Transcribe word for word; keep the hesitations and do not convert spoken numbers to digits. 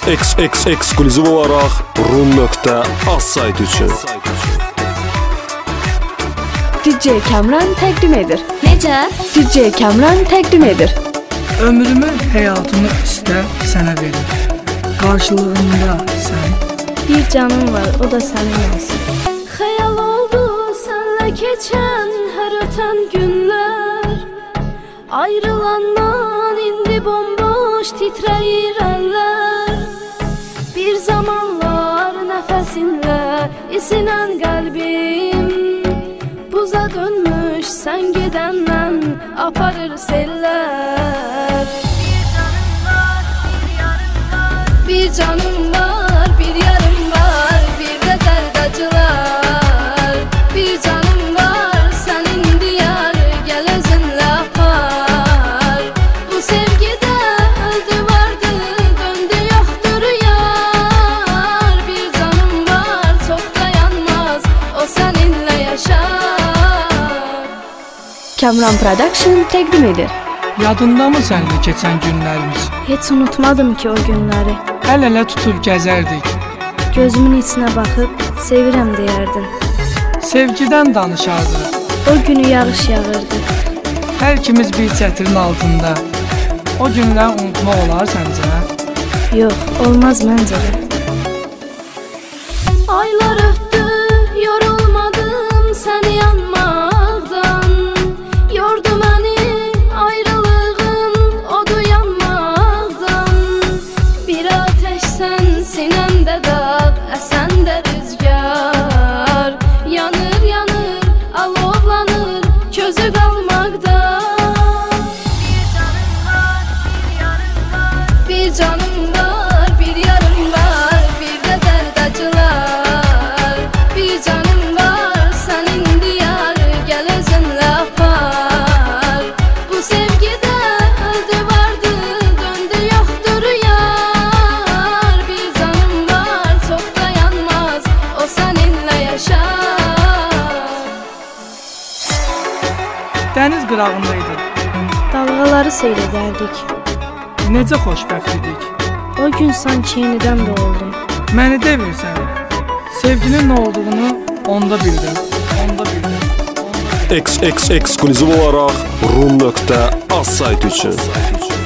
Eks eks ekskluziv olaraq rum nöqtə az sayt üçün D J Kamran təqdim edir. Necə? D J Kamran təqdim edir. Ömrümü, həyatımı istə sənə verir. Qarşılığında sən Bir canım var, o da sənin olsun. Xəyal oldu sənlə keçən hər ötən günlər. Ayrılandan indi bomboş titrəyir əllər. Bir zamanlar nəfəsinlə isinən qəlbim buza dönmüş sən gedəndən aparır sellər. Bir canım var, bir yarım var, bir də dərd acılar. Bir canım var, sənin diyar, gəl özünlə apar. Bu sevgidə öldü vardı, döndü yoxdur yar. Bir canım var, çox dayanmaz, o səninlə yaşar. Kamran Production təqdim edir. Yadındamı səninlə keçən günlərimiz? Heç unutmadım ki o günləri. Əl-ələ tutub gəzərdik. Gözümün içinə baxıb sevirəm deyərdin. Sevgidən danışardıq. O günü yağış yağırdı. Hər ikimiz bir çətirin altında. O günləri unutmaq olar səncə? Yox, olmaz məncə də. Aylar ötdü, yorulmadım səni yanmaqdan. Yordu məni ayrılığın, odu yanmaqdan. Bir ateşsən sinəmdə dağ, əsən də rüzgar. Yanır, yanır, alovlanır, közü qalmaqda. Bir canım var, bir yarım var, bir də dərd acılar. Bir canım var, sənin diyar, gəl özünlə apar. Bu sevgidə öldü vardı, döndü yoxdur yar. Bir canım var, çox dayanmaz, o səninlə yaşar. Dəniz qırağındaydıq. Dalğaları seyr edərdik. Necə xoşbəxt idik. O gün sanki yenidən doğuldum. Məni devirsən. Sevginin nə olduğunu onda bildim. Onda bildim. Eks eks ekskluziv olaraq rum nöqtə az sayt üçün